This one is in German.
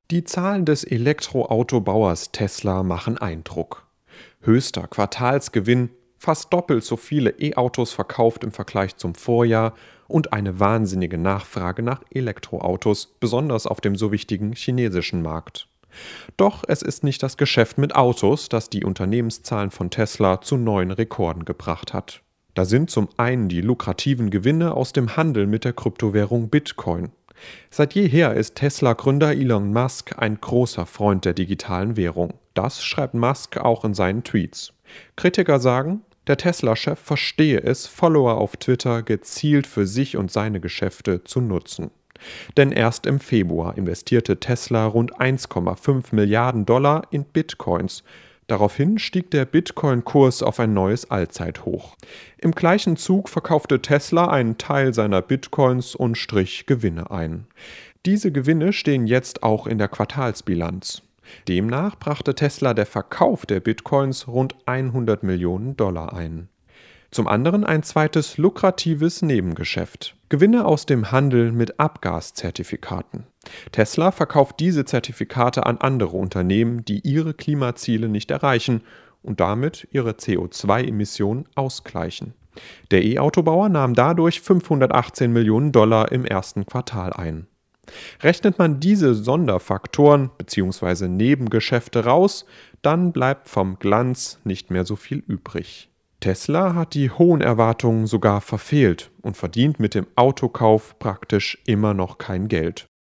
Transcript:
Die Zahlen des Elektroautobauers Tesla machen Eindruck. Höchster Quartalsgewinn, fast doppelt so viele E-Autos verkauft im Vergleich zum Vorjahr und eine wahnsinnige Nachfrage nach Elektroautos, besonders auf dem so wichtigen chinesischen Markt. Doch es ist nicht das Geschäft mit Autos, das die Unternehmenszahlen von Tesla zu neuen Rekorden gebracht hat. Da sind zum einen die lukrativen Gewinne aus dem Handel mit der Kryptowährung Bitcoin. Seit jeher ist Tesla-Gründer Elon Musk ein großer Freund der digitalen Währung. Das schreibt Musk auch in seinen Tweets. Kritiker sagen, der Tesla-Chef verstehe es, Follower auf Twitter gezielt für sich und seine Geschäfte zu nutzen. Denn erst im Februar investierte Tesla rund 1,5 Milliarden Dollar in Bitcoins. Daraufhin stieg der Bitcoin-Kurs auf ein neues Allzeithoch. Im gleichen Zug verkaufte Tesla einen Teil seiner Bitcoins und strich Gewinne ein. Diese Gewinne stehen jetzt auch in der Quartalsbilanz. Demnach brachte Tesla der Verkauf der Bitcoins rund 100 Millionen Dollar ein. Zum anderen ein zweites lukratives Nebengeschäft: Gewinne aus dem Handel mit Abgaszertifikaten. Tesla verkauft diese Zertifikate an andere Unternehmen, die ihre Klimaziele nicht erreichen und damit ihre CO2-Emissionen ausgleichen. Der E-Autobauer nahm dadurch 518 Millionen Dollar im ersten Quartal ein. Rechnet man diese Sonderfaktoren bzw. Nebengeschäfte raus, dann bleibt vom Glanz nicht mehr so viel übrig. Tesla hat die hohen Erwartungen sogar verfehlt und verdient mit dem Autokauf praktisch immer noch kein Geld.